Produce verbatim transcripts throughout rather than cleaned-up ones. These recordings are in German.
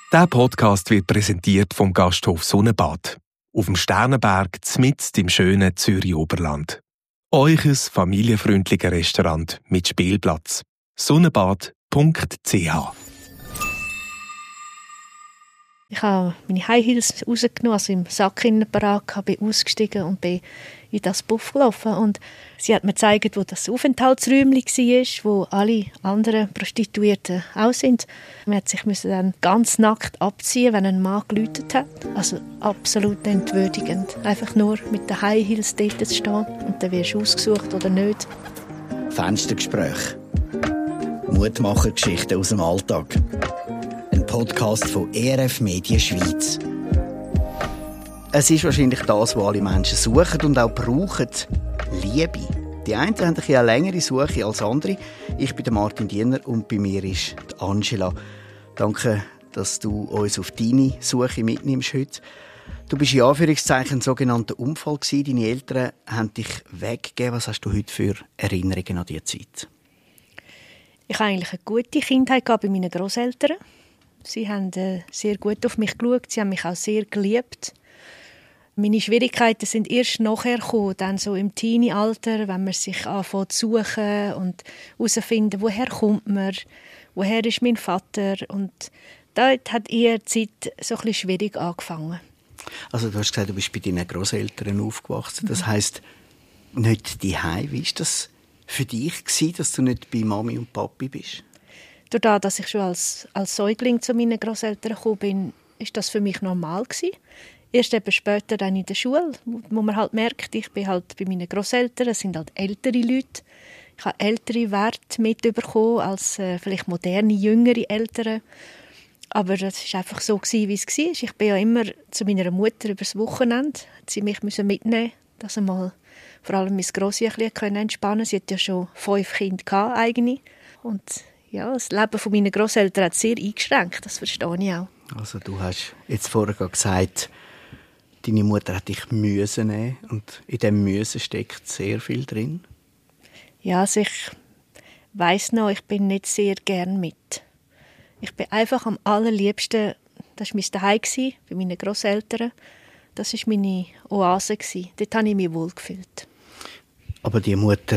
Der Podcast wird präsentiert vom Gasthof Sonnenbad. Auf dem Sternenberg, mitten im schönen Zürich-Oberland. Eures familienfreundliches Restaurant mit Spielplatz. sonnenbad punkt c h. Ich habe meine High Heels rausgenommen, also im Sack parat, bin ausgestiegen und bin in das Buff gelaufen. Und sie hat mir gezeigt, wo das Aufenthaltsräumchen war, wo alle anderen Prostituierten auch sind. Man hat sich dann ganz nackt abziehen, wenn ein Mann geläutet hat. Also absolut entwürdigend. Einfach nur mit den High Heels dort zu stehen und dann wirst du ausgesucht oder nicht. Fenstergespräch. Mutmachergeschichten aus dem Alltag. Ein Podcast von E R F Medien Schweiz. Es ist wahrscheinlich das, was alle Menschen suchen und auch brauchen. Liebe. Die einen haben eine längere Suche als andere. Ich bin Martin Diener und bei mir ist die Angela. Danke, dass du uns auf deine Suche mitnimmst heute. Du bist in Anführungszeichen ein sogenannter Unfall gewesen. Deine Eltern haben dich weggegeben. Was hast du heute für Erinnerungen an diese Zeit? Ich hatte eigentlich eine gute Kindheit bei meinen Grosseltern. Sie haben äh, sehr gut auf mich geschaut. Sie haben mich auch sehr geliebt. Meine Schwierigkeiten sind erst nachher gekommen, dann so im Teenie-Alter, wenn man sich anfängt zu suchen und herausfinden, woher kommt man, woher ist mein Vater. Und da hat eher die Zeit so ein bisschen schwierig angefangen. Also du hast gesagt, du bist bei deinen Grosseltern aufgewachsen. Das heisst, nicht die Heim. Wie war das für dich gewesen, dass du nicht bei Mami und Papi bist? Dadurch, dass ich schon als, als Säugling zu meinen Grosseltern gekommen bin, ist das für mich normal gewesen. Erst eben später dann in der Schule, wo man halt merkt, ich bin halt bei meinen Grosseltern, es sind halt ältere Leute. Ich habe ältere Werte mitbekommen als äh, vielleicht moderne, jüngere Eltern. Aber das war einfach so, wie es war. Ich bin ja immer zu meiner Mutter übers Wochenende. Sie mich mitnehmen, dass sie mal vor allem mein Grossi ein bisschen entspannen konnte. Sie hat ja schon fünf Kinder gehabt, eigene. Und ja, das Leben meiner Grosseltern hat sehr eingeschränkt, das verstehe ich auch. Also du hast jetzt vorher gesagt, deine Mutter hat dich müssen nehmen und in diesem Müssen steckt sehr viel drin. Ja, also ich weiss noch, ich bin nicht sehr gern mit. Ich bin einfach am allerliebsten, das war mein Zuhause bei meinen Grosseltern. Das war meine Oase. Dort habe ich mich wohl gefühlt. Aber die Mutter,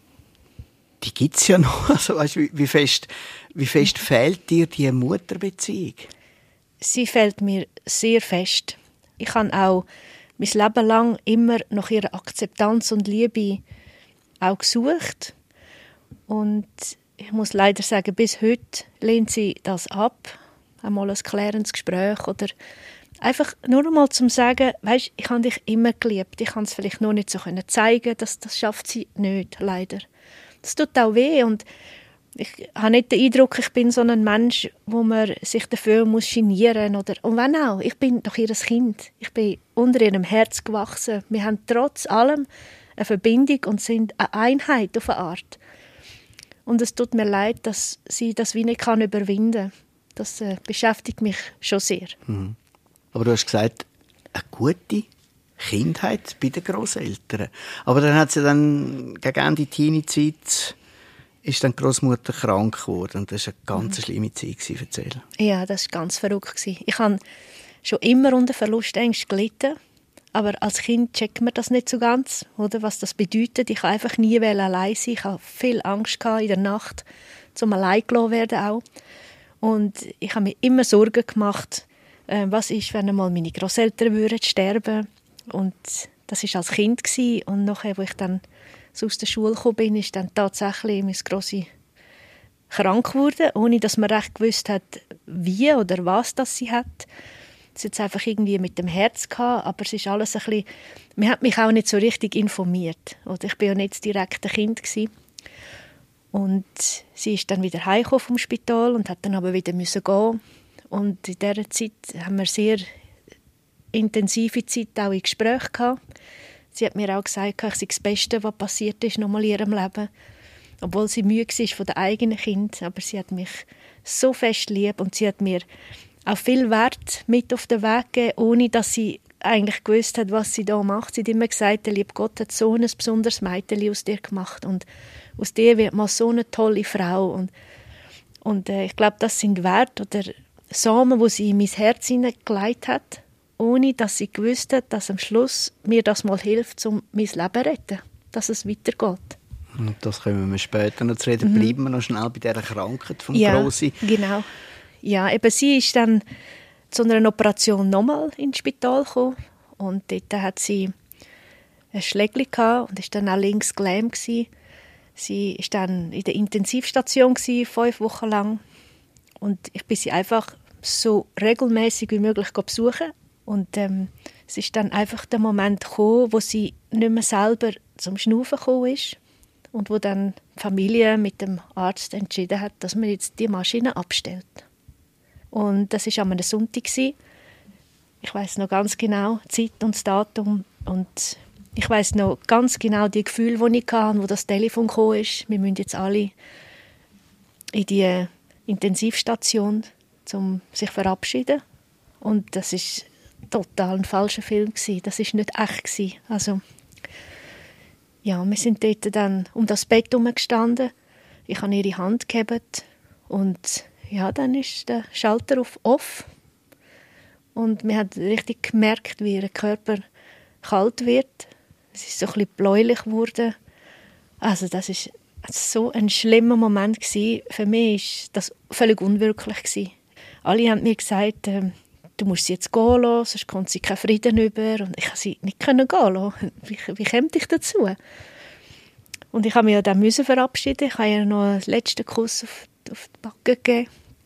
die gibt es ja noch. Also, weißt, wie, wie, fest, wie fest fehlt dir die Mutterbeziehung? Sie fehlt mir sehr fest. Ich habe auch mein Leben lang immer nach ihrer Akzeptanz und Liebe auch gesucht. Und ich muss leider sagen, bis heute lehnt sie das ab. Einmal ein klärendes Gespräch oder einfach nur einmal zum sagen, weisst, ich habe dich immer geliebt. Ich kann es vielleicht noch nicht so zeigen, das, das schafft sie nicht, leider. Das tut auch weh und ich habe nicht den Eindruck, ich bin so ein Mensch, wo man sich dafür muss genieren muss. Und wenn auch, ich bin doch ihr Kind. Ich bin unter ihrem Herz gewachsen. Wir haben trotz allem eine Verbindung und sind eine Einheit auf eine Art. Und es tut mir leid, dass sie das wie nicht kann überwinden kann. Das äh, beschäftigt mich schon sehr. Mhm. Aber du hast gesagt, eine gute Kindheit bei den Grosseltern. Aber dann hat sie dann gegen Ende Teenie-Zeit ist dann die Großmutter krank geworden. Und das war eine ganz mhm. schlimme Zeit. Erzähl. Ja, das war ganz verrückt. Ich habe schon immer unter Verlustängsten gelitten. Aber als Kind checkt man das nicht so ganz, oder, was das bedeutet. Ich wollte einfach nie allein sein. Ich hatte viel Angst in der Nacht, zum allein gelassen werden auch. Und ich habe mir immer Sorgen gemacht, äh, was ist, wenn einmal meine Grosseltern würden sterben. Und das war als Kind. Und nachher, als ich dann so aus der Schule gekommen bin, ist dann tatsächlich mein Grossi krank geworden, ohne dass man recht gewusst hat, wie oder was das sie hat. Es hat einfach irgendwie mit dem Herz gehabt, aber es ist alles ein bisschen, man hat mich auch nicht so richtig informiert. Oder ich war ja nicht das direkte Kind gewesen. Und sie ist dann wieder heimgekommen vom Spital und hat dann aber wieder müssen gehen. Und in dieser Zeit haben wir sehr intensive Zeit auch in Gesprächen gehabt. Sie hat mir auch gesagt, ich sei das Beste, was passiert ist nochmal in ihrem Leben. Obwohl sie müde war von den eigenen Kindern. Aber sie hat mich so fest lieb und sie hat mir auch viel Wert mit auf den Weg gegeben, ohne dass sie eigentlich gewusst hat, was sie da macht. Sie hat immer gesagt, der liebe Gott hat so ein besonderes Mädchen aus dir gemacht und aus dir wird mal so eine tolle Frau. Und, und äh, ich glaube, das sind Werte oder Samen, wo sie in mein Herz hineingelegt hat, ohne dass sie gewusst hat, dass am Schluss mir das mal hilft, um mein Leben zu retten, dass es weitergeht. Und das können wir später noch zu reden. Mhm. Bleiben wir noch schnell bei dieser Krankheit vom ja, Grossi. Genau. Ja, eben sie ist dann zu einer Operation nochmal ins Spital gekommen. Und dort hat sie ein Schlägli gehabt und war dann auch links gelähmt. Sie war dann in der Intensivstation gewesen, fünf Wochen lang. Und ich bin sie einfach so regelmäßig wie möglich besuchen. Und ähm, es ist dann einfach der Moment gekommen, wo sie nicht mehr selber zum Schnaufen gekommen ist. Und wo dann die Familie mit dem Arzt entschieden hat, dass man jetzt die Maschine abstellt. Und das war an einem Sonntag. Ich weiss noch ganz genau die Zeit und das Datum. Und ich weiss noch ganz genau die Gefühle, die ich hatte, wo das Telefon kam. Wir müssen jetzt alle in die Intensivstation, um sich zu verabschieden. Und das war total ein falscher Film. Das war nicht echt. Also, ja, wir sind dort dann um das Bett herumgestanden. Ich habe ihre Hand gehabt. Und ja, dann ist der Schalter auf Off. Und man hat richtig gemerkt, wie ihr Körper kalt wird. Es ist so ein bisschen bläulich geworden. Also das ist so ein schlimmer Moment gewesen. Für mich war das völlig unwirklich gewesen. Alle haben mir gesagt, äh, du musst sie jetzt gehen lassen, sonst kommt sie keinen Frieden über. Und ich konnte sie nicht gehen lassen. Wie, wie komme ich dazu? Und ich habe mich ja dann verabschieden. Ich habe ihr noch einen letzten Kuss auf, auf die Backe gegeben.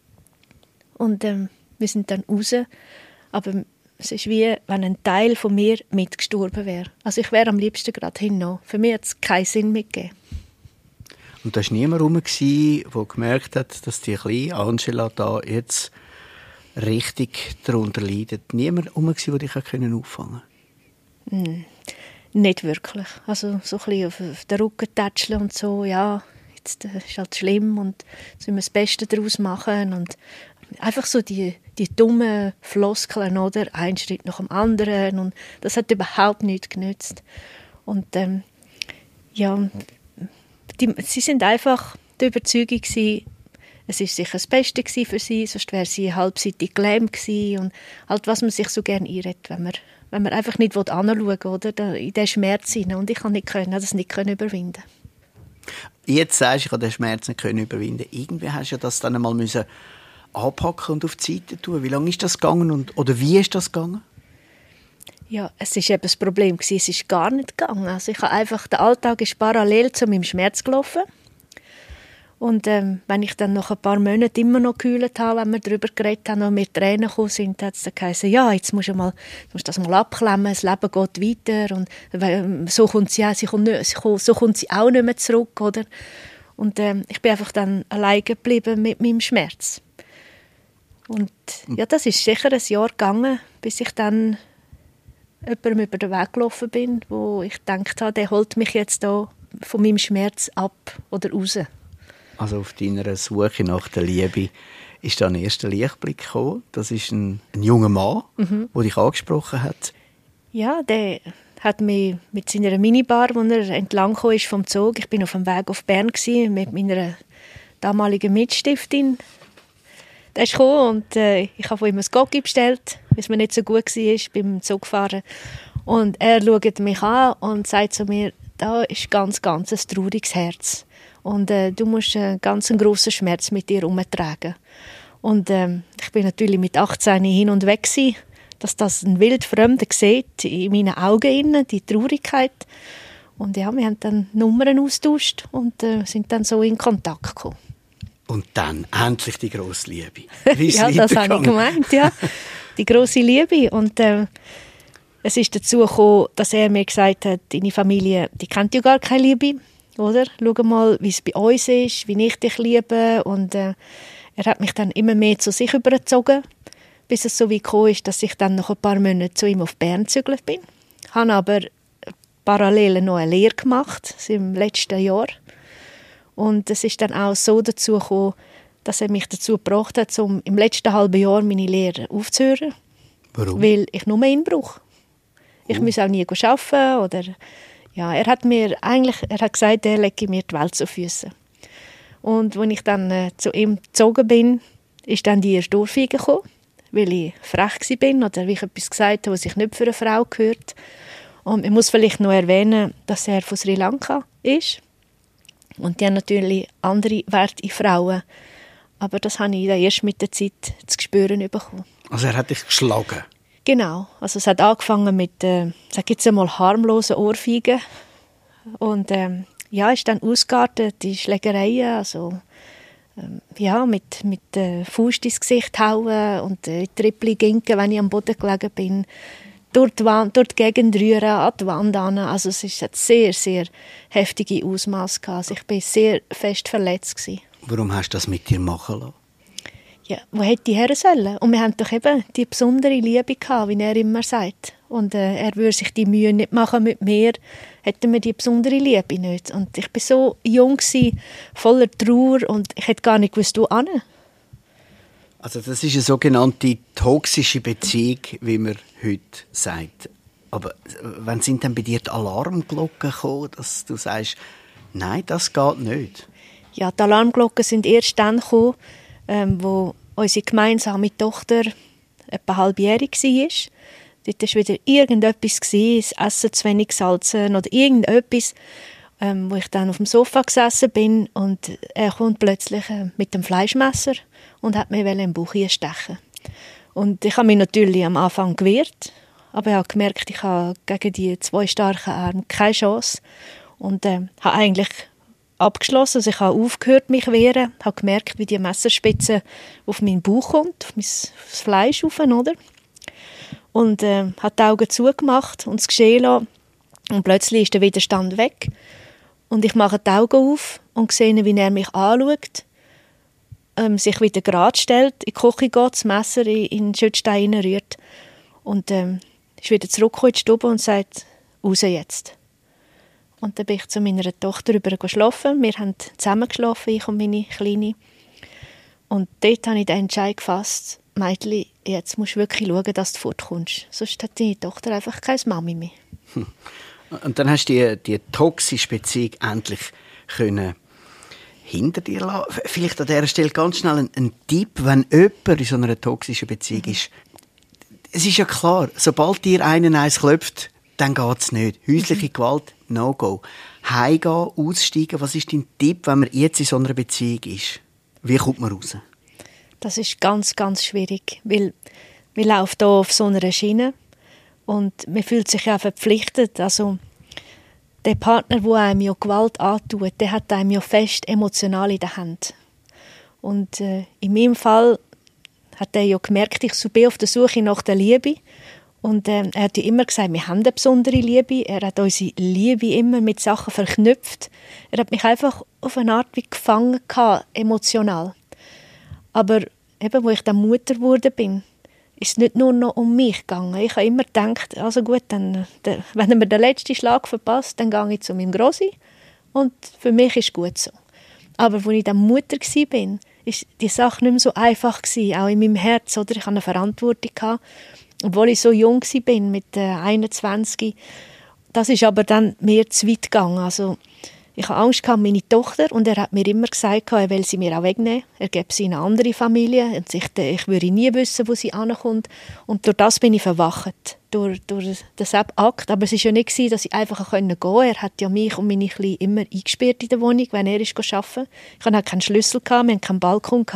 Und ähm, wir sind dann raus. Aber es ist wie, wenn ein Teil von mir mitgestorben wäre. Also ich wäre am liebsten gerade hin. Für mich hat es keinen Sinn mehr gegeben. Und da war niemand herum, der gemerkt hat, dass die kleine Angela da jetzt richtig darunter leidet. Niemand herum, der dich auffangen konnte? Hm, nicht wirklich. Also so ein bisschen auf, auf den Rücken tätscheln und so, ja, jetzt äh, ist halt schlimm und jetzt müssen wir das Beste daraus machen. Und einfach so die, die dummen Floskeln, oder? Ein Schritt nach dem anderen. Und das hat überhaupt nichts genützt. Und ähm, ja, die, sie sind einfach der Überzeugung gewesen, es war sicher das Beste für sie, sonst wäre sie halbseitig gelähmt gewesen. Und halt, was man sich so gerne einredet, wenn man, wenn man einfach nicht anschauen will, oder? Da, in diesen Schmerz hinein. Und ich konnte nicht können, das nicht können überwinden. Jetzt sagst du, ich konnte den Schmerz nicht können überwinden. Irgendwie hast du das dann einmal müssen anpacken und auf die Seite tun. Wie lange ist das gegangen und, oder wie ist das gegangen? Ja, es war eben das Problem. Es ist gar nicht gegangen. Also ich habe einfach, der Alltag ist parallel zu meinem Schmerz gelaufen. Und ähm, wenn ich dann nach ein paar Monaten immer noch gekühlt habe, wenn wir darüber geredet haben und mir Tränen gekommen sind, hat es dann geheißen, ja, jetzt musst du, mal, musst das mal abklemmen, das Leben geht weiter. Und ähm, so kommt sie, auch, sie kommt nicht, so kommt sie auch nicht mehr zurück. Oder? Und ähm, ich bin einfach dann alleine geblieben mit meinem Schmerz. Und ja, das ist sicher ein Jahr gegangen, bis ich dann jemandem über den Weg gelaufen bin, wo ich gedacht habe, der holt mich jetzt da von meinem Schmerz ab oder raus. Also auf deiner Suche nach der Liebe ist da ein erster Lichtblick gekommen. Das ist ein, ein junger Mann, mhm. der dich angesprochen hat. Ja, der hat mich mit seiner Minibar, wo er entlang kam, ist vom Zug. Ich bin auf dem Weg auf Bern gewesen, mit meiner damaligen Mitstiftin. Der ist gekommen und äh, ich habe von ihm ein Gocki bestellt, weil es mir nicht so gut war beim Zugfahren. Und er schaut mich an und sagt zu mir, da ist ganz, ganz ein trauriges Herz. Und äh, du musst einen ganz grossen Schmerz mit dir herumtragen. Und ähm, ich bin natürlich mit achtzehn hin und weg gewesen, dass das ein Wildfremder sieht, in meinen Augen innen, die Traurigkeit. Und ja, wir haben dann Nummern austauscht und äh, sind dann so in Kontakt gekommen. Und dann endlich die grosse Liebe. Ja, das habe ich gemeint, ja. Die grosse Liebe. Und äh, es ist dazu gekommen, dass er mir gesagt hat, deine Familie, die kennt ja gar keine Liebe. Oder? Schau mal, wie es bei uns ist, wie ich dich liebe. Und äh, er hat mich dann immer mehr zu sich übergezogen, bis es so weit gekommen ist, dass ich dann nach ein paar Monaten zu ihm auf Bern gezügelt bin. Ich habe aber parallel noch eine Lehre gemacht, im letzten Jahr. Und es ist dann auch so dazu gekommen, dass er mich dazu gebracht hat, um im letzten halben Jahr meine Lehre aufzuhören. Warum? Weil ich nur ihn brauche. Ich oh. muss auch nie arbeiten oder... Ja, er hat mir eigentlich, er hat gesagt, er lege mir die Welt zu Füßen. Und als ich dann äh, zu ihm gezogen bin, ist dann die erste Ohrfeige gekommen, weil ich frech war oder weil ich etwas gesagt habe, was sich nicht für eine Frau gehört. Und ich muss vielleicht noch erwähnen, dass er von Sri Lanka ist. Und die haben natürlich andere Werte in Frauen. Aber das habe ich dann erst mit der Zeit zu spüren bekommen. Also er hat dich geschlagen? Genau. Also es hat angefangen mit, äh, sag jetzt einmal, harmlosen Ohrfeigen. Und ähm, ja, ist dann ausgeartet, die Schlägereien, also ähm, ja, mit, mit äh, Faust ins Gesicht hauen und äh, Trippli ginken, wenn ich am Boden gelegen bin. Durch die, Wand, durch die Gegend rühren, an die Wand an. Also es ist, hat sehr, sehr heftige Ausmaße gehabt. Also ich war sehr fest verletzt gewesen. Warum hast du das mit dir machen lassen? Ja, wo hätte ich her sollen? Und wir hatten doch eben die besondere Liebe gehabt, wie er immer sagt. Und äh, er würde sich die Mühe nicht machen mit mir, hätten wir die besondere Liebe nicht. Und ich war so jung gewesen, voller Trauer und ich hätte gar nicht gewusst, wo hin. Also das ist eine sogenannte toxische Beziehung, wie man heute sagt. Aber wann sind denn bei dir die Alarmglocken gekommen, dass du sagst, nein, das geht nicht? Ja, die Alarmglocken sind erst dann gekommen, ähm, wo unsere gemeinsame Tochter etwa halbjährig war. Dort war wieder irgendetwas, das Essen zu wenig salzen oder irgendetwas, ähm, wo ich dann auf dem Sofa gesessen bin und er kommt plötzlich äh, mit dem Fleischmesser und hat mir im Bauch stechen. Und ich habe mich natürlich am Anfang gewehrt, aber ich habe gemerkt, ich habe gegen die zwei starken Arme keine Chance und äh, habe eigentlich abgeschlossen. Also ich habe aufgehört, mich zu wehren, habe gemerkt, wie die Messerspitze auf meinen Bauch kommt, auf mein aufs Fleisch rauf, oder? Und äh, habe die Augen zugemacht und es geschehen lassen. Und plötzlich ist der Widerstand weg. Und ich mache die Augen auf und sehe, wie er mich anschaut, ähm, sich wieder gerade stellt, in die Küche geht, das Messer in, in den Schützstein rührt und ähm, ist wieder zurückgekommen in die Stube und sagt, raus jetzt. Und dann bin ich zu meiner Tochter rüber geschlafen. Wir haben zusammen geschlafen, ich und meine Kleine. Und dort habe ich den Entscheid gefasst, Mädchen, jetzt musst du wirklich schauen, dass du fortkommst. Sonst hat deine Tochter einfach keine Mami mehr. Hm. Und dann hast du die, die toxische Beziehung endlich können hinter dir lassen. Vielleicht an dieser Stelle ganz schnell ein, ein Tipp, wenn jemand in so einer toxischen Beziehung mhm. ist. Es ist ja klar, sobald dir einer eins klopft, dann geht es nicht. Häusliche mhm. Gewalt, no go. Heimgehen, aussteigen, was ist dein Tipp, wenn man jetzt in so einer Beziehung ist? Wie kommt man raus? Das ist ganz, ganz schwierig, weil wir laufen hier auf so einer Schiene und man fühlt sich ja verpflichtet. Also der Partner, der einem ja Gewalt antut, der hat einem ja fest emotional in der Hand. Und äh, in meinem Fall hat er ja gemerkt, ich bin auf der Suche nach der Liebe. Und äh, er hat ja immer gesagt, wir haben eine besondere Liebe. Er hat unsere Liebe immer mit Sachen verknüpft. Er hat mich einfach auf eine Art wie gefangen gehabt, emotional. Aber eben, wo ich dann Mutter geworden bin, ist es nicht nur noch um mich gegangen. Ich habe immer gedacht, also gut, dann, der, wenn er mir den letzten Schlag verpasst, dann gehe ich zu meinem Grossi und für mich ist gut so. Aber als ich dann Mutter war, bin, ist die Sache nicht mehr so einfach gewesen, auch in meinem Herz. Oder? Ich hatte eine Verantwortung gehabt, obwohl ich so jung war, mit einundzwanzig. Das ist aber dann mehr zu weit gegangen. Also, ich hatte Angst um meine Tochter und er hat mir immer gesagt, er will sie mir auch wegnehmen. Er gebe sie in eine andere Familie und ich, ich würde nie wissen, wo sie ankommt. Und durch das bin ich verwacht, durch, durch den Akt. Aber es war ja nicht so, dass ich einfach gehen konnte. Er hat ja mich und meine Kleine immer eingesperrt in der Wohnung, wenn er ist arbeiten. Ich hatte keinen Schlüssel, wir hatten keinen Balkon.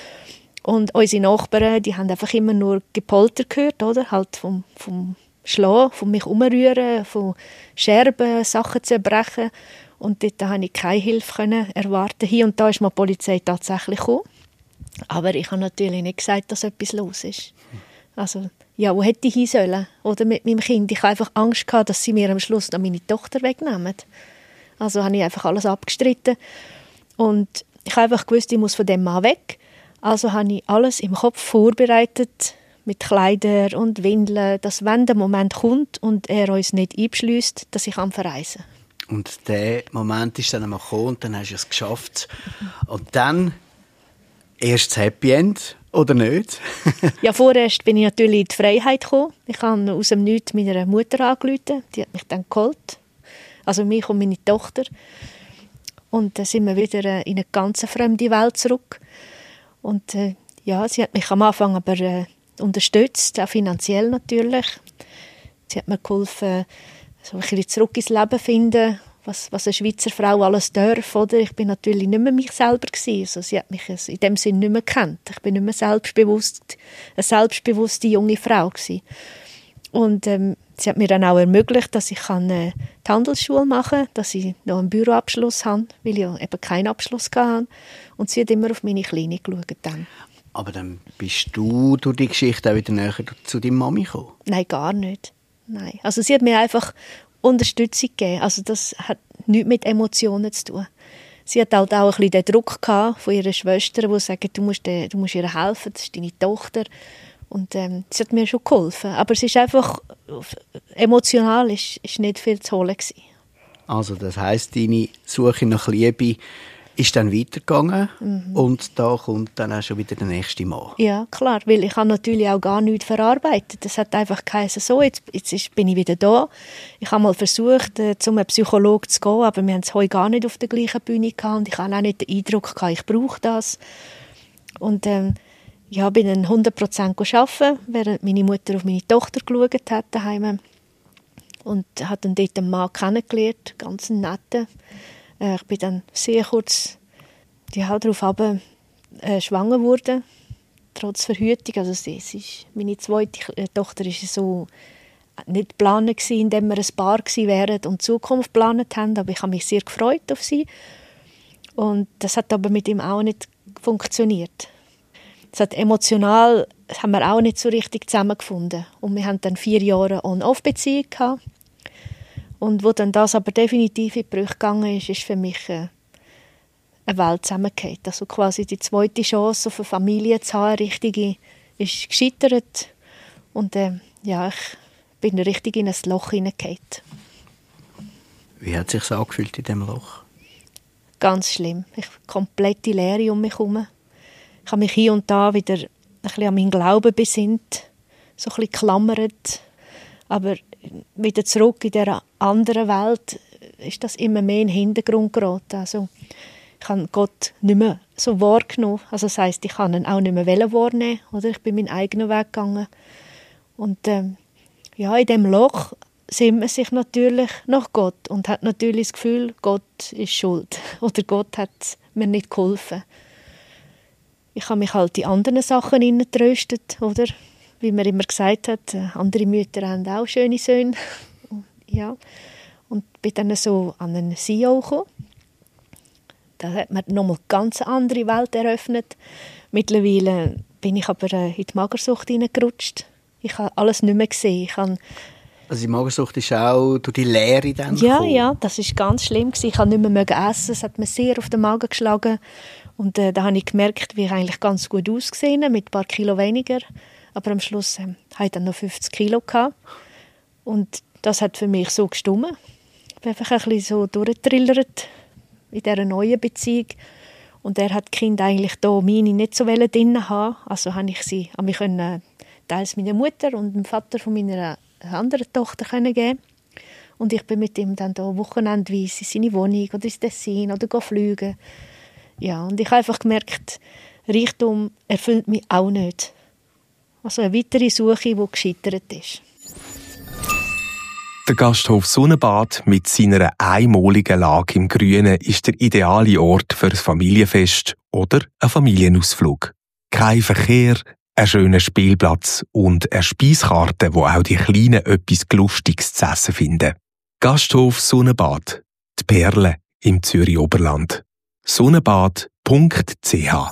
Und unsere Nachbarn, die haben einfach immer nur Gepolter gehört, oder? Halt vom, vom Schlagen, von mich umrühren, von Scherben, Sachen zerbrechen. Und dort konnte ich keine Hilfe erwarten. Hier und da ist mal die Polizei tatsächlich gekommen. Aber ich habe natürlich nicht gesagt, dass etwas los ist. Also, ja, wo hätte ich hin sollen? Oder mit meinem Kind. Ich hatte einfach Angst gehabt, dass sie mir am Schluss noch meine Tochter wegnehmen. Also habe ich einfach alles abgestritten. Und ich habe einfach gewusst, ich muss von dem Mann weg. Also habe ich alles im Kopf vorbereitet, mit Kleidern und Windeln, dass wenn der Moment kommt und er uns nicht einbeschliesst, dass ich verreisen kann. Und der Moment ist dann einmal gekommen und dann hast du es geschafft. Und dann erst das Happy End, oder nicht? Ja, vorerst bin ich natürlich in die Freiheit gekommen. Ich habe aus dem Nichts meiner Mutter angerufen. Die hat mich dann geholt. Also mich und meine Tochter. Und dann sind wir wieder in eine ganz fremde Welt zurück. Und äh, ja, sie hat mich am Anfang aber äh, unterstützt, auch finanziell natürlich. Sie hat mir geholfen, so ein bisschen zurück ins Leben zu finden, was, was eine Schweizer Frau alles darf. Oder? Ich bin natürlich nicht mehr mich selber gewesen. Also sie hat mich in dem Sinne nicht mehr gekannt. Ich bin nicht mehr selbstbewusst, eine selbstbewusste junge Frau gewesen. Und ähm, sie hat mir dann auch ermöglicht, dass ich kann, äh, die Handelsschule machen kann, dass ich noch einen Büroabschluss habe, weil ich ja eben keinen Abschluss hatte. Und sie hat immer auf meine Kleine geschaut. Dann. Aber dann bist du durch die Geschichte auch wieder näher zu deiner Mami gekommen? Nein, gar nicht. Nein. Also sie hat mir einfach Unterstützung gegeben. Also das hat nichts mit Emotionen zu tun. Sie hat halt auch ein bisschen den Druck gehabt von ihrer Schwester, die sagen, du musst, du musst ihr helfen, das ist deine Tochter. Und ähm, sie hat mir schon geholfen. Aber es ist einfach, emotional ist, ist nicht viel zu holen gewesen. Also das heisst, deine Suche nach Liebe ist dann weitergegangen mhm. und da kommt dann auch schon wieder der nächste Mann. Ja, klar, weil ich habe natürlich auch gar nichts verarbeitet. Das hat einfach geheißen, so, jetzt, jetzt ist, bin ich wieder da. Ich habe mal versucht, äh, zu einem Psychologen zu gehen, aber wir haben es heute gar nicht auf der gleichen Bühne gehabt und ich habe auch nicht den Eindruck gehabt, ich brauche das. Und ähm, ja, bin dann hundert Prozent arbeiten, während meine Mutter auf meine Tochter geschaut hat daheim. Und hat dann dort einen Mann kennengelernt, ganz netten. Äh, ich bin dann sehr kurz ja, darauf runter, äh, schwanger geworden, trotz Verhütung. Also sie, sie ist, meine zweite Tochter war so nicht geplant, indem wir ein Paar gewesen wären und die Zukunft geplant haben, aber ich habe mich sehr gefreut auf sie. Und das hat aber mit ihm auch nicht funktioniert. Es hat emotional haben wir auch nicht so richtig zusammengefunden. Und wir hatten dann vier Jahre On-Off-Beziehung gehabt. Und wo dann das aber definitiv in die Brüche gegangen ist, ist für mich äh, eine Welt zusammengefallen. Also quasi die zweite Chance auf eine Familie zu haben, richtige, ist gescheitert. Und äh, ja, ich bin richtig in ein Loch hineingefallen. Wie hat es sich angefühlt in diesem Loch? Ganz schlimm. Ich komplette Leere um mich herum. Ich habe mich hier und da wieder ein bisschen an meinen Glauben besinnt, so ein bisschen geklammert. Aber wieder zurück in dieser anderen Welt ist das immer mehr in den Hintergrund geraten. Also, ich habe Gott nicht mehr so wahrgenommen. Also, das heisst, ich kann ihn auch nicht mehr wahrnehmen. Oder? Ich bin meinen eigenen Weg gegangen. Und ähm, ja, in diesem Loch sehnt man sich natürlich nach Gott und hat natürlich das Gefühl, Gott ist schuld. Oder Gott hat mir nicht geholfen. Ich habe mich halt in anderen Sachen hineingetröstet, oder? Wie man immer gesagt hat, andere Mütter haben auch schöne Söhne. Ja. Und bin dann so an einen C E O gekommen. Da hat mir nochmal eine ganz andere Welt eröffnet. Mittlerweile bin ich aber in die Magersucht hineingerutscht. Ich habe alles nicht mehr gesehen. Ich habe also die Magersucht ist auch durch die Leere dann Ja, gekommen. ja, das war ganz schlimm. Ich konnte nicht mehr essen. Es hat mir sehr auf den Magen geschlagen. Und äh, da habe ich gemerkt, wie ich eigentlich ganz gut ausgesehen habe, mit ein paar Kilo weniger. Aber am Schluss äh, hatte ich dann noch fünfzig Kilo gehabt. Und das hat für mich so gestimmt. Ich bin einfach ein bisschen so durchgetrillert in dieser neuen Beziehung. Und er hat die Kinder eigentlich da meine nicht so drin haben. Also habe ich sie an mich können, teils meiner Mutter und dem Vater von meiner anderen Tochter können geben. Und ich bin mit ihm dann da wochenendweise in seine Wohnung oder ins Tessin oder fliegen. Ja, und ich habe einfach gemerkt, Reichtum erfüllt mich auch nicht. Also eine weitere Suche, die gescheitert ist. Der Gasthof Sonnenbad mit seiner einmaligen Lage im Grünen ist der ideale Ort für ein Familienfest oder einen Familienausflug. Kein Verkehr, ein schöner Spielplatz und eine Speiskarte, wo auch die Kleinen etwas Lustiges zu essen finden. Gasthof Sonnenbad, die Perle im Zürich Oberland. sonnenbad punkt c h.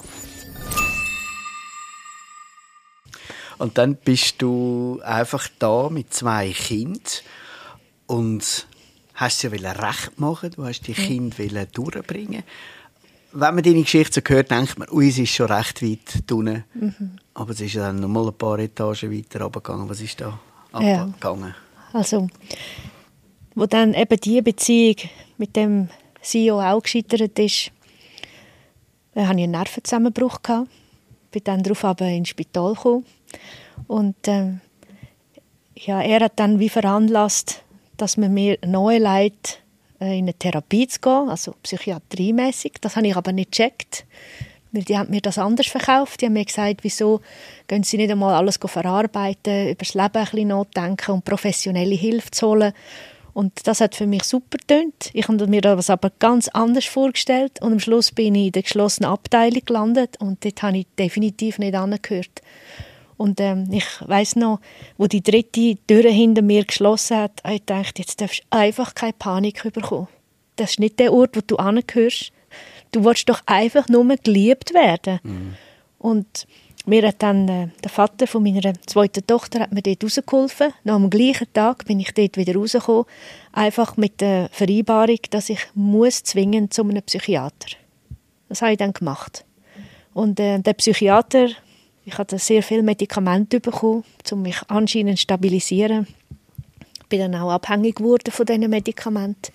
Und dann bist du einfach da mit zwei Kindern und hast sie ja recht machen, du hast die Kinder durchbringen. Wenn man deine Geschichte so hört, denkt man, ui, es ist schon recht weit unten. Mhm. Aber es ist dann noch mal ein paar Etagen weiter runtergegangen. Was ist da abgegangen? Ja. Also, wo dann eben die Beziehung mit dem C E O auch gescheitert ist, da hatte ich einen Nervenzusammenbruch. Ich bin dann darauf ins Spital gekommen. Und ähm, ja, er hat dann wie veranlasst, dass man mir neu leitet, äh, in eine Therapie zu gehen, also psychiatriemässig. Das habe ich aber nicht gecheckt, Weil die haben mir das anders verkauft. Die haben mir gesagt, wieso gehen sie nicht einmal alles verarbeiten, über das Leben ein bisschen nachdenken und professionelle Hilfe zu holen. Und das hat für mich super getönt. Ich habe mir das aber ganz anders vorgestellt. Und am Schluss bin ich in der geschlossenen Abteilung gelandet. Und dort habe ich definitiv nicht angehört. Und ähm, ich weiss noch, wo die dritte Tür hinter mir geschlossen hat, habe ich gedacht, jetzt darfst du einfach keine Panik bekommen. Das ist nicht der Ort, wo du angehörst. Du willst doch einfach nur geliebt werden. Mhm. Und mir hat dann äh, der Vater von meiner zweiten Tochter hat mir dort rausgeholfen. Nach am gleichen Tag bin ich dort wieder rausgekommen. Einfach mit der Vereinbarung, dass ich muss zwingend zu einem Psychiater. Das habe ich dann gemacht. Und äh, der Psychiater, ich hatte sehr viele Medikamente bekommen, um mich anscheinend zu stabilisieren. Ich bin dann auch abhängig geworden von diesen Medikamenten.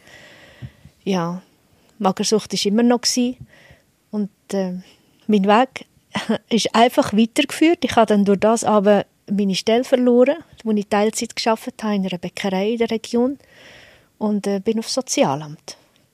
Ja, Magersucht war immer noch. Und äh, mein Weg ist einfach weitergeführt. Ich habe dann durch das aber meine Stelle verloren, wo ich Teilzeit gearbeitet habe in einer Bäckerei in der Region. Und äh, bin aufs Sozialamt.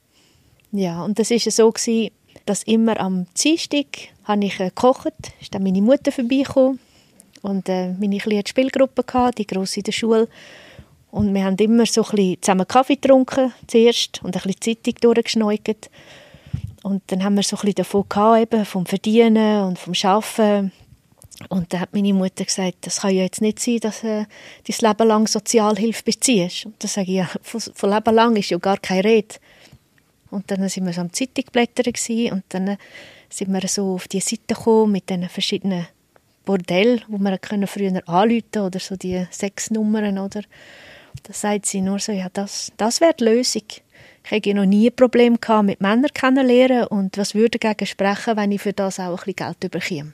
Ja, und das war so, dass immer am Dienstag habe ich äh, gekocht. Ist dann meine Mutter vorbeigekommen. Und äh, meine kleine Spielgruppe gehabt, die grosse in der Schule. Und wir haben immer so ein bisschen zusammen Kaffee getrunken, zuerst, und ein bisschen Zeitung durchgeschneugt. Und dann haben wir so ein bisschen davon gehabt, eben, vom Verdienen und vom Arbeiten. Und dann hat meine Mutter gesagt, das kann ja jetzt nicht sein, dass du äh, dein Leben lang Sozialhilfe beziehst. Und dann sage ich, ja, von, von Leben lang ist ja gar keine Rede. Und dann waren wir so am Zeitungblättern und dann sind wir so auf die Seite gekommen mit diesen verschiedenen Bordellen, wo wir früher anrufen können, oder so die sechs Nummern, oder? Da sagt sie nur so, ja, das, das wäre die Lösung. Ich hatte noch nie ein Problem gehabt, mit Männern kennenzulernen und was würde dagegen sprechen, wenn ich für das auch ein bisschen Geld bekomme.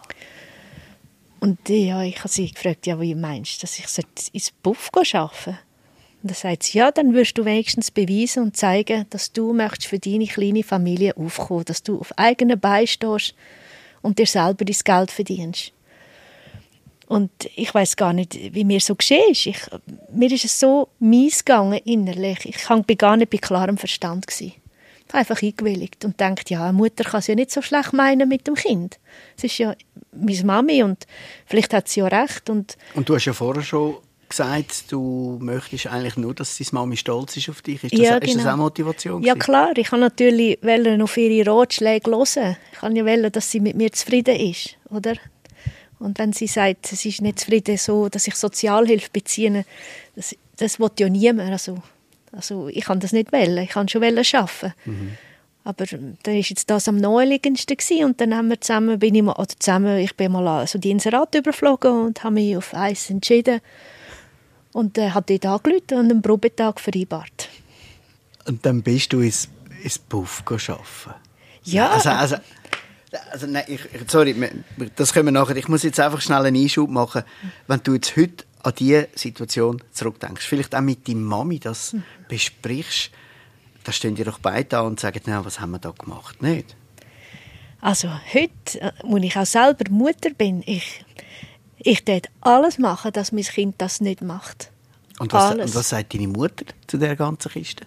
Und ja, ich habe sie gefragt, ja, wie meinst du, dass ich ins Puff arbeiten soll? Und dann sagt sie, ja, dann wirst du wenigstens beweisen und zeigen, dass du möchtest für deine kleine Familie aufkommen, dass du auf eigenen Beinen stehst und dir selber dein Geld verdienst. Und ich weiss gar nicht, wie mir so geschehen ist. Ich, mir ist es so mies gegangen innerlich. Ich war gar nicht bei klarem Verstand. Ich habe einfach eingewilligt und dachte, ja, eine Mutter kann es ja nicht so schlecht meinen mit dem Kind. Es ist ja meine Mami und vielleicht hat sie ja recht. Und, und du hast ja vorher schon gesagt, du möchtest eigentlich nur, dass deine Mami stolz ist auf dich. Ist das, ja, ist genau. das auch Motivation? Ja, klar. Ich wollte natürlich auf ihre Ratschläge hören. Ich wollte ja wollen, dass sie mit mir zufrieden ist, oder? Und wenn sie sagt, sie ist nicht zufrieden, so, dass ich Sozialhilfe beziehe, das, das will ja niemand. Also, also ich kann das nicht wollen. Ich kann schon arbeiten. Mhm. Aber dann war jetzt das am naheliegendsten gewesen. Und dann haben wir zusammen, bin ich mal, oder zusammen, ich bin mal also die Inserat überflogen und habe mich auf eins entschieden. Und äh, habe dort angerufen und einen Probetag vereinbart. Und dann bist du ins, ins Puff arbeiten? Ja. Also, also, also nein, ich, sorry, das können wir nachher. Ich muss jetzt einfach schnell einen Einschub machen. Wenn du jetzt heute an diese Situation zurückdenkst, vielleicht auch mit deiner Mami das mhm. besprichst, dann stehen die doch beide an und sagen, na, was haben wir da gemacht? Nicht? Also heute, wo ich auch selber Mutter bin, ich, ich würde alles machen, dass mein Kind das nicht macht. Und was, und was sagt deine Mutter zu dieser ganzen Kiste?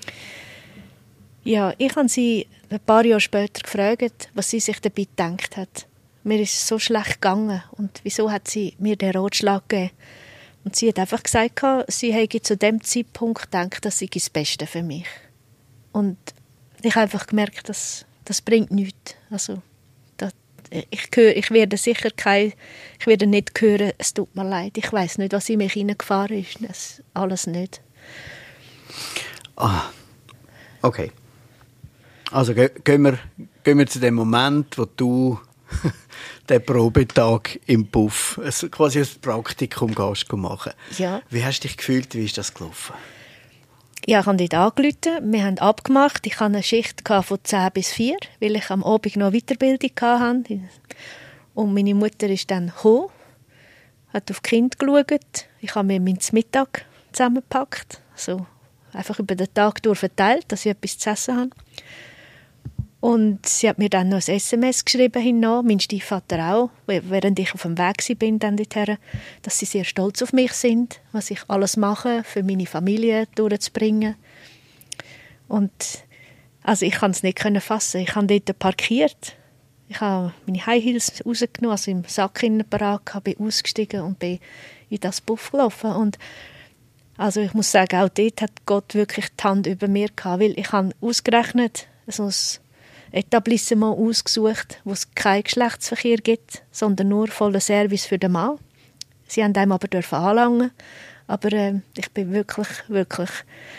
Ja, ich habe sie ein paar Jahre später gefragt, was sie sich dabei gedacht hat. Mir ist es so schlecht gegangen und wieso hat sie mir den Ratschlag gegeben? Und sie hat einfach gesagt, sie hätte zu dem Zeitpunkt gedacht, das sei das Beste für mich. Und ich habe einfach gemerkt, dass das bringt nichts. Also, das, ich, höre, ich werde sicher kein, ich werde nicht hören, es tut mir leid. Ich weiss nicht, was in mich hineingefahren ist. Das alles nicht. Ah, okay. Also gehen wir, gehen wir zu dem Moment, wo du den Probetag im Puff, also quasi ein Praktikum gehst machen. Ja. Wie hast du dich gefühlt? Wie ist das gelaufen? Ja, ich habe dort angerufen. Wir haben abgemacht. Ich hatte eine Schicht von zehn bis vier, weil ich am Abend noch eine Weiterbildung hatte. Und meine Mutter ist dann gekommen, hat auf die Kinder geschaut. Ich habe mir meinen Mittag zusammengepackt. Also einfach über den Tag durch verteilt, dass ich etwas zu essen habe. Und sie hat mir dann noch ein S M S geschrieben hinein, mein Stiefvater auch, während ich auf dem Weg war, dann dorthin, dass sie sehr stolz auf mich sind, was ich alles mache, für meine Familie durchzubringen. Und also ich kann es nicht fassen. Ich habe dort parkiert. Ich habe meine High Heels rausgenommen, also im Sack innen parat gehabt, bin ausgestiegen und bin in das Buff gelaufen. Und also ich muss sagen, auch dort hat Gott wirklich die Hand über mir gehabt, weil ich habe ausgerechnet so ein Etablissement ausgesucht, wo es keinen Geschlechtsverkehr gibt, sondern nur vollen Service für den Mann. Sie haben einem aber dürfen anlangen, aber äh, ich bin wirklich, wirklich,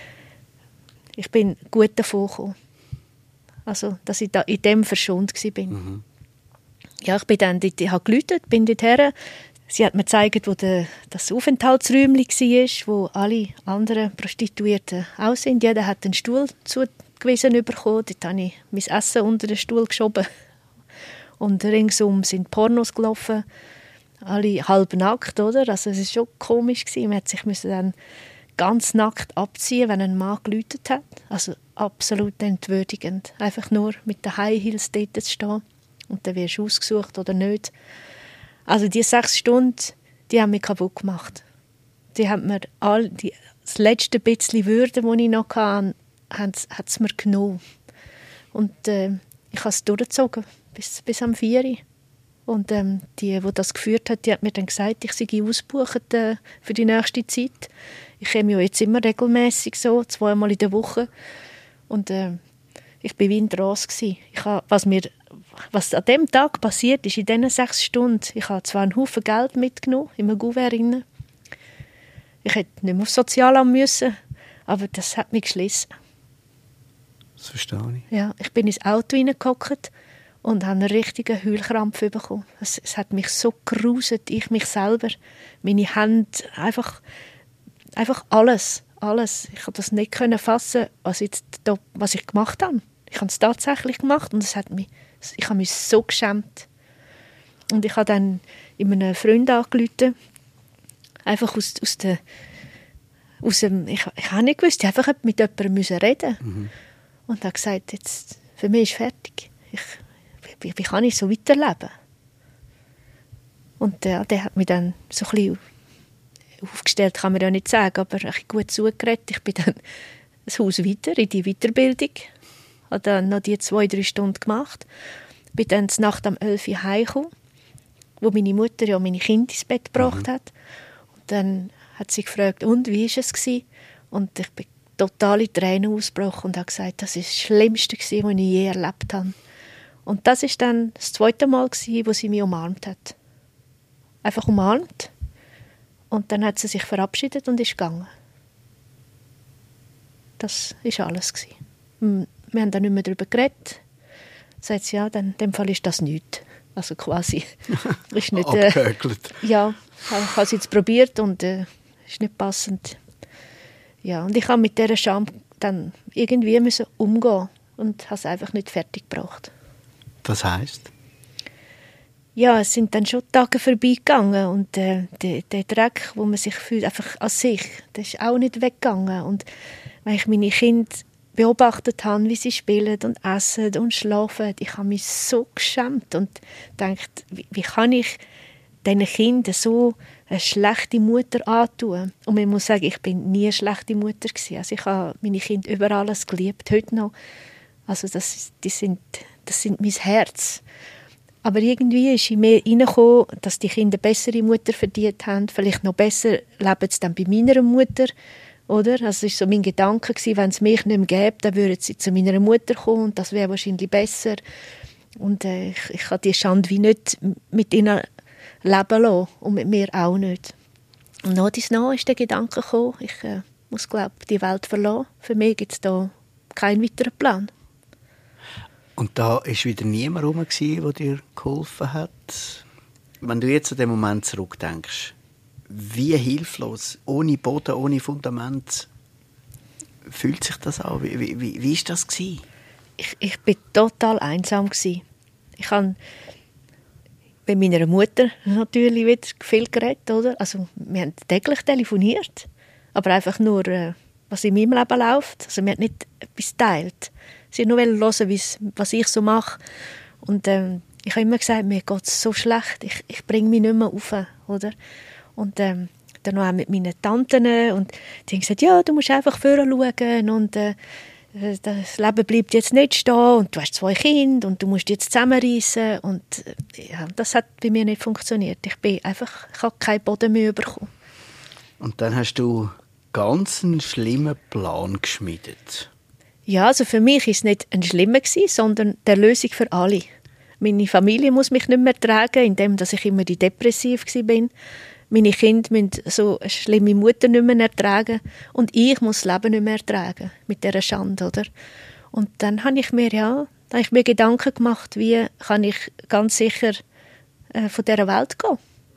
ich bin gut davon gekommen. Also, dass ich da in dem verschont war. Mhm. Ja, ich bin dann dort, ich habe geläutet, bin dort her. Sie hat mir gezeigt, wo der, das Aufenthaltsräumchen war, wo alle anderen Prostituierten auch sind. Jeder hat einen Stuhl zugewiesen bekommen. Dort habe ich mein Essen unter den Stuhl geschoben. Und ringsum sind Pornos gelaufen. Alle halb nackt, oder? Also es war schon komisch. Man hat sich dann ganz nackt abziehen, wenn ein Mann geläutet hat. Also absolut entwürdigend. Einfach nur mit den High Heels dort zu stehen. Und dann wirst du ausgesucht oder nicht. Also die sechs Stunden, die haben mich kaputt gemacht. Die haben mir all die, das letzte bisschen Würde, das ich noch hatte, hat es mir genommen. Und äh, ich habe es durchgezogen, bis, bis am vier Uhr. Und ähm, die, die das geführt hat, die hat mir dann gesagt, ich sei ausgebucht äh, für die nächste Zeit. Ich komme ja jetzt immer regelmäßig so, zweimal in der Woche. Und äh, ich war wie in Trance. Ich habe, was, mir, was an dem Tag passiert ist, in diesen sechs Stunden, ich habe zwar einen Haufen Geld mitgenommen, in einem Kuvert rein. Ich hätte nicht mehr aufs Sozialamt müssen, aber das hat mich geschlissen. Das verstehe ich. Ja, ich bin ins Auto reingehockt und habe einen richtigen Heulkrampf bekommen. Es, es hat mich so geruset, ich mich selber, meine Hände, einfach, einfach alles, alles. Ich konnte das nicht fassen, was, jetzt da, was ich gemacht habe. Ich habe es tatsächlich gemacht und es hat mich, ich habe mich so geschämt. Und ich habe dann in einem Freund angerufen, einfach aus, aus, der, aus dem, ich, ich habe nicht gewusst, ich einfach mit jemandem müssen reden. Mhm. Und er hat gesagt, jetzt, für mich ist fertig. Ich, wie, wie kann ich so weiterleben? Und der, der hat mich dann so ein bisschen aufgestellt, kann man ja nicht sagen, aber ein bisschen gut zugeredet. Ich bin dann das Haus weiter in die Weiterbildung. Habe dann noch die zwei, drei Stunden gemacht. Bin dann zur Nacht um elf Uhr heimgekommen, wo meine Mutter ja meine Kinder ins Bett gebracht mhm. hat. Und dann hat sie gefragt, und, wie war es gewesen? Und ich bin total in Tränen ausgebrochen und habe gesagt, das war das Schlimmste, was ich je erlebt habe. Und das war dann das zweite Mal, wo sie mich umarmt hat. Einfach umarmt. Und dann hat sie sich verabschiedet und ist gegangen. Das war alles. Wir haben dann nicht mehr darüber geredet. Sagt sie, ja, dann, in dem Fall ist das nichts. Also quasi. Ist nicht, äh, abgehökelt. Ja, ich habe es jetzt probiert und es äh, ist nicht passend. Ja, und ich habe mit dieser Scham dann irgendwie müssen umgehen und habe es einfach nicht fertig gebracht. Das heisst? Ja, es sind dann schon Tage vorbeigegangen und äh, der, der Dreck, wo man sich fühlt, einfach an sich, der ist auch nicht weggegangen. Und wenn ich meine Kinder beobachtet habe, wie sie spielen und essen und schlafen, ich habe mich so geschämt und gedacht, wie, wie kann ich diesen Kindern so eine schlechte Mutter antun? Und man muss sagen, ich bin nie eine schlechte Mutter gewesen. Also ich habe meine Kinder über alles geliebt, heute noch. Also das, die sind, das sind mein Herz. Aber irgendwie ist in mir hineingekommen, dass die Kinder eine bessere Mutter verdient haben. Vielleicht noch besser leben sie dann bei meiner Mutter. Oder? Also das war so mein Gedanke, wenn es mich nicht mehr gäbe, dann würden sie zu meiner Mutter kommen und das wäre wahrscheinlich besser. Und äh, ich, ich kann die Schande wie nicht mit ihnen leben lassen und mit mir auch nicht. Und nach dies nach ist der Gedanke gekommen, ich äh, muss, glaube ich, die Welt verlassen. Für mich gibt es da keinen weiteren Plan. Und da war wieder niemand herum, der dir geholfen hat? Wenn du jetzt an den Moment zurückdenkst, wie hilflos, ohne Boden, ohne Fundament, fühlt sich das an? Wie, wie, wie, wie war das? Ich, ich war total einsam. Ich habe bei meiner Mutter natürlich wieder viel geredet. Oder? Also, wir haben täglich telefoniert, aber einfach nur, was in meinem Leben läuft. Also, wir haben nicht etwas geteilt. Sie wollten nur hören, was ich so mache. Und ähm, ich habe immer gesagt, mir geht es so schlecht, ich, ich bringe mich nicht mehr rauf. Oder? Und ähm, dann noch auch mit meinen Tanten. Und die haben gesagt, ja, du musst einfach vorher schauen. Und äh, das Leben bleibt jetzt nicht stehen und du hast zwei Kinder und du musst jetzt zusammenreissen. Und ja, das hat bei mir nicht funktioniert. Ich bin einfach, ich habe keinen Boden mehr bekommen. Und dann hast du ganz einen schlimmen Plan geschmiedet. Ja, also für mich war es nicht ein schlimmer, sondern die Lösung für alle. Meine Familie muss mich nicht mehr tragen, indem ich immer depressiv war. Meine Kinder müssen so eine schlimme Mutter nicht mehr ertragen. Und ich muss das Leben nicht mehr ertragen, mit dieser Schande. Oder? Und dann habe ich mir, ja, da habe ich mir Gedanken gemacht, wie kann ich ganz sicher äh, von dieser Welt gehen.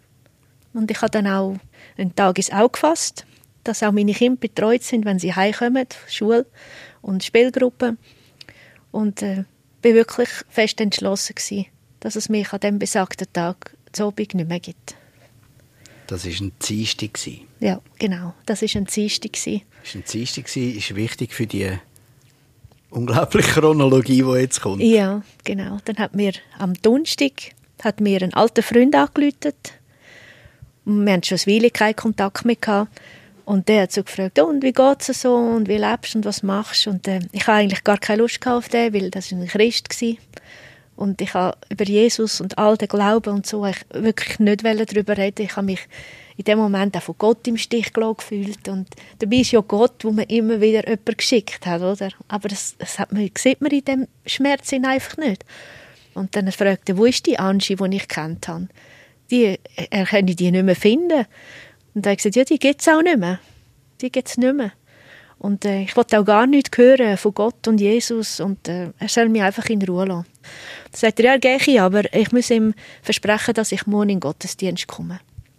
Und ich habe dann auch einen Tag ins Auge gefasst, dass auch meine Kinder betreut sind, wenn sie heimkommen, Schule und Spielgruppen. Und äh, bin wirklich fest entschlossen gewesen, dass es mich an diesem besagten Tag zu Abend nicht mehr gibt. Das war ein Dienstag. Ja, genau. Das war ein Dienstag. Das war ein Dienstag. Das ist wichtig für die unglaubliche Chronologie, die jetzt kommt. Ja, genau. Dann hat mir am Donnerstag hat mir ein alter Freund angerufen. Wir hatten schon eine Weile keinen Kontakt mehr gehabt. Und der hat so gefragt, oh, und wie geht es so und wie lebst du und was machst du? Und äh, ich hatte eigentlich gar keine Lust auf den, weil das war ein Christ war. Und ich habe über Jesus und all den Glauben und so ich wirklich nicht darüber reden. Ich habe mich in dem Moment auch von Gott im Stich gelassen gefühlt. Und dabei ist ja Gott, wo man immer wieder jemanden geschickt hat, oder? Aber das, das hat man, sieht man in dem Schmerz einfach nicht. Und dann fragte er, wo ist die Angie, die ich kennt habe? Die, er kann die nicht mehr finden. Und er hat gesagt, ja, die gibt es auch nicht mehr. Die gibt es nicht mehr. Und äh, ich wollte auch gar nichts hören von Gott und Jesus. Und äh, er soll mich einfach in Ruhe lassen. Dann sagt er, ja, gehe ich, aber ich muss ihm versprechen, dass ich morgen in den Gottesdienst komme.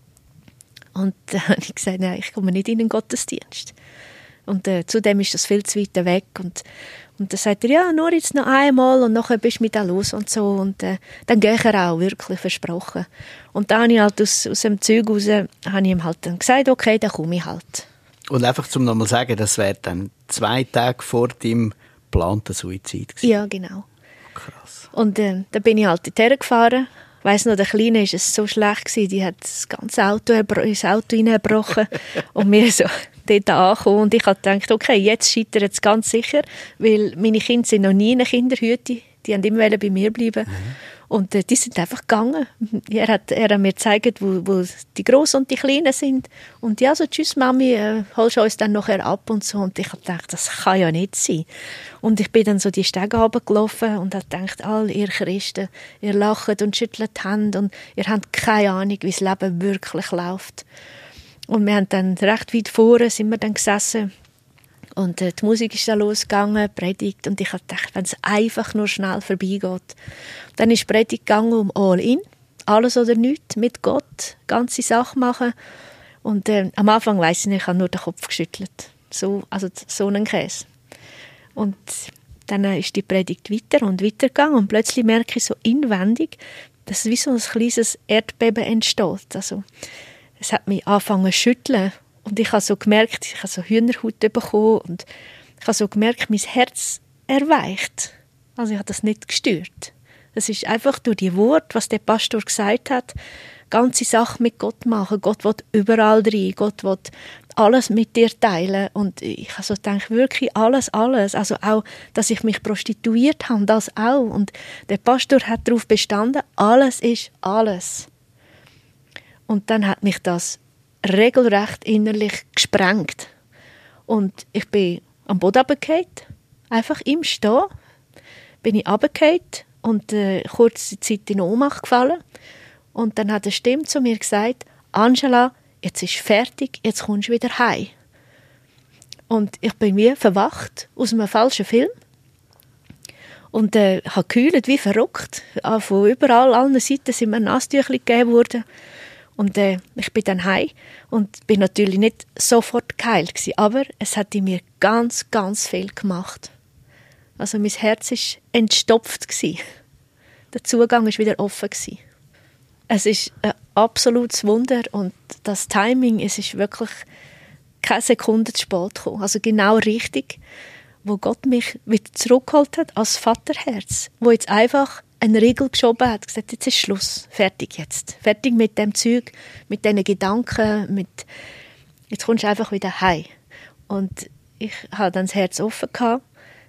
Und dann äh, habe ich gesagt, nein, ich komme nicht in den Gottesdienst. Und äh, zudem ist das viel zu weit weg. Und, und dann sagt er, ja, nur jetzt noch einmal und nachher bist du mit auch los und so. Und äh, dann gehe ich auch, wirklich versprochen. Und dann habe ich halt aus, aus dem Zeug raus, habe ich ihm halt dann gesagt, okay, dann komme ich halt. Und einfach zum nochmal sagen, das wäre dann zwei Tage vor deinem geplanten Suizid gewesen. Ja, genau. Krass. Und äh, dann bin ich halt dorthin gefahren. Ich weiss noch, der Kleine war es so schlecht gewesen, die hat das ganze Auto ins Auto hineingebrochen und mir so dort angekommen. Und ich habe gedacht, okay, jetzt scheitert es ganz sicher, weil meine Kinder sind noch nie in einer Kinderhütte, die haben immer bei mir bleiben. Mhm. Und äh, die sind einfach gegangen. Er hat, er hat mir gezeigt, wo, wo die Grossen und die Kleinen sind. Und ja, so, tschüss Mami, äh, holst du uns dann nachher ab und so. Und ich habe gedacht, das kann ja nicht sein. Und ich bin dann so die Stege runtergelaufen und habe gedacht, all ihr Christen, ihr lacht und schüttelt die Hände und ihr habt keine Ahnung, wie das Leben wirklich läuft. Und wir haben dann recht weit vorne sind wir dann gesessen. Und äh, die Musik ist dann losgegangen, Predigt. Und ich habe gedacht, wenn es einfach nur schnell vorbeigeht. Dann ist die Predigt gegangen um All-in. Alles oder nichts, mit Gott, ganze Sache machen. Und äh, am Anfang weiss ich nicht, ich habe nur den Kopf geschüttelt. So, also so einen Käse. Und dann äh, ist die Predigt weiter und weiter gegangen. Und plötzlich merke ich so inwendig, dass wie so ein kleines Erdbeben entsteht. Also, es hat mich angefangen zu schütteln. Und ich habe so gemerkt, ich habe so Hühnerhaut bekommen und ich habe so gemerkt, mein Herz erweicht. Also ich habe das nicht gestört. Das ist einfach durch die Worte, was der Pastor gesagt hat, ganze Sache mit Gott machen. Gott will überall rein, Gott will alles mit dir teilen. Und ich habe so gedacht, wirklich alles, alles. Also auch, dass ich mich prostituiert habe, das auch. Und der Pastor hat darauf bestanden, alles ist alles. Und dann hat mich das regelrecht innerlich gesprengt. Und ich bin am Boden runtergefallen, einfach im Stehen, bin ich runtergefallen und äh, kurze Zeit in Ohnmacht gefallen. Und dann hat eine Stimme zu mir gesagt, Angela, jetzt ist fertig, jetzt kommst du wieder heim. Und ich bin wie verwacht aus einem falschen Film und äh, habe geheult wie verrückt. Von überall, allen Seiten sind mir Nasstücher gegeben worden. Und äh, ich bin dann heim und bin natürlich nicht sofort geheilt gewesen, aber es hat in mir ganz, ganz viel gemacht. Also mein Herz war entstopft gewesen. Der Zugang war wieder offen gewesen. Es ist ein absolutes Wunder und das Timing, es ist wirklich keine Sekunde zu spät gekommen. Also genau richtig, wo Gott mich wieder zurückgeholt hat als Vaterherz, wo jetzt einfach einen Riegel geschoben hat, gesagt, jetzt ist Schluss, fertig jetzt. Fertig mit dem Zeug, mit diesen Gedanken, mit jetzt kommst du einfach wieder heim. Und ich hatte dann das Herz offen gehabt.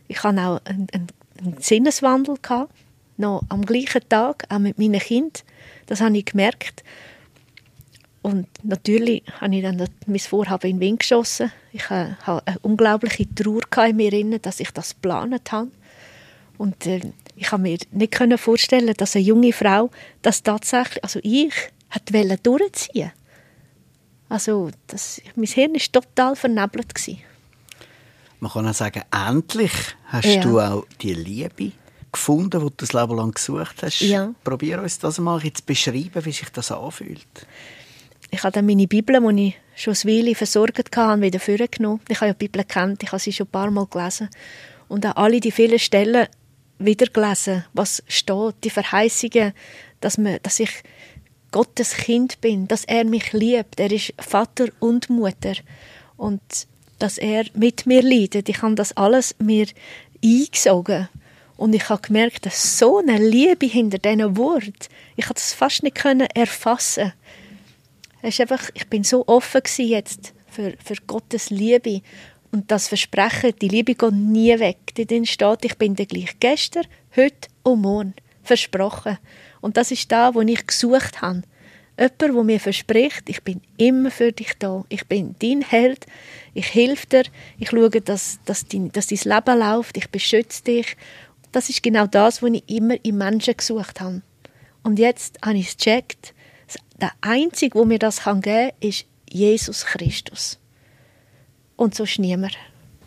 Ich hatte auch einen, einen, einen Sinneswandel gehabt, noch am gleichen Tag, auch mit meinen Kindern. Das habe ich gemerkt. Und natürlich habe ich dann mein Vorhaben in den Wind geschossen. Ich hatte eine unglaubliche Trauer in mir, dass ich das geplant habe. Und äh, ich konnte mir nicht vorstellen, dass eine junge Frau das tatsächlich, also ich, wollte durchziehen. Also das, mein Hirn war total vernebelt. Man kann auch sagen, endlich hast ja. du auch die Liebe gefunden, die du das Leben lang gesucht hast. Ja. Probier uns das mal zu beschreiben, wie sich das anfühlt. Ich habe dann meine Bibel, die ich schon eine Weile versorgt hatte, wieder vorgenommen. Ich habe ja die Bibel gekannt, ich habe sie schon ein paar Mal gelesen. Und auch alle die vielen Stellen wieder gelesen, was steht, die Verheißungen, dass, man, dass ich Gottes Kind bin, dass er mich liebt. Er ist Vater und Mutter. Und dass er mit mir leidet. Ich habe das alles mir eingesogen. Und ich habe gemerkt, dass so eine Liebe hinter diesen Worten, ich konnte das fast nicht erfassen. Es ist einfach, ich bin so offen gewesen jetzt für, für Gottes Liebe. Und das Versprechen, die Liebe geht nie weg. Dort steht, ich bin der gleich gestern, heute und morgen. Versprochen. Und das ist da, wo ich gesucht habe. Jemand, der mir verspricht, ich bin immer für dich da. Ich bin dein Held. Ich helfe dir. Ich schaue, dass, dass, dein, dass dein Leben läuft. Ich beschütze dich. Das ist genau das, was ich immer in Menschen gesucht habe. Und jetzt habe ich es gecheckt. Der Einzige, der mir das geben kann, ist Jesus Christus. Und so ist niemand.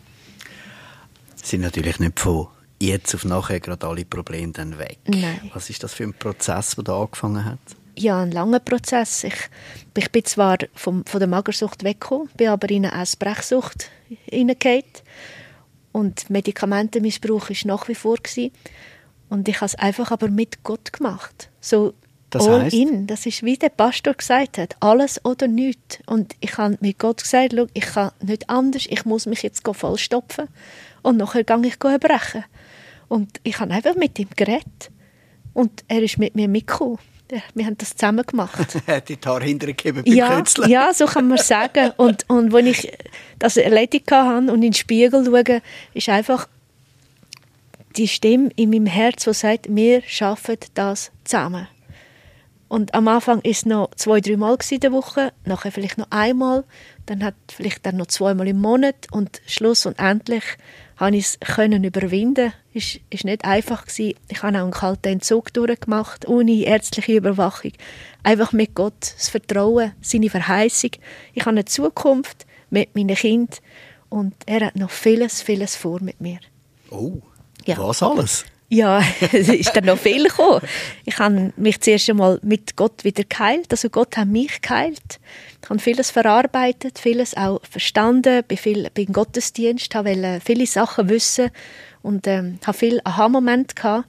Sind natürlich nicht von jetzt auf nachher gerade alle Probleme dann weg. Nein. Was ist das für ein Prozess, der da angefangen hat? Ja, ein langer Prozess. Ich, ich bin zwar vom, von der Magersucht weggekommen, bin aber in eine Essbrechsucht hineingefallen. Und Medikamentenmissbrauch war nach wie vor gewesen. Und ich habe es einfach aber mit Gott gemacht. So das all heisst? in. Das ist, wie der Pastor gesagt hat, alles oder nichts. Und ich habe mit Gott gesagt, schau, ich kann nicht anders, ich muss mich jetzt vollstopfen. Und nachher gehe ich erbrechen. Und ich habe einfach mit ihm geredet. Und er ist mit mir mitgekommen. Wir haben das zusammen gemacht. Er hat die Haare hintergegeben beim ja, Künstler. ja, so kann man sagen. Und, und als ich das erledigt hatte und in den Spiegel schaue, ist einfach die Stimme in meinem Herz, die sagt, wir schaffen das zusammen. Und am Anfang war es noch zwei, drei Mal in der Woche, nachher vielleicht noch einmal, dann hat vielleicht dann noch zweimal im Monat und Schluss und endlich konnte ich es überwinden. Es war nicht einfach. Ich habe auch einen kalten Entzug durchgemacht, ohne ärztliche Überwachung. Einfach mit Gott, das Vertrauen, seine Verheißung. Ich habe eine Zukunft mit meinen Kindern und er hat noch vieles, vieles vor mit mir. Oh, ja. Was alles? Ja, es ist dann noch viel gekommen. Ich habe mich zuerst einmal mit Gott wieder geheilt. Also Gott hat mich geheilt. Ich habe vieles verarbeitet, vieles auch verstanden, bin viel beim Gottesdienst, wollte viele Sachen wissen und ähm, hatte viele Aha-Momente gehabt.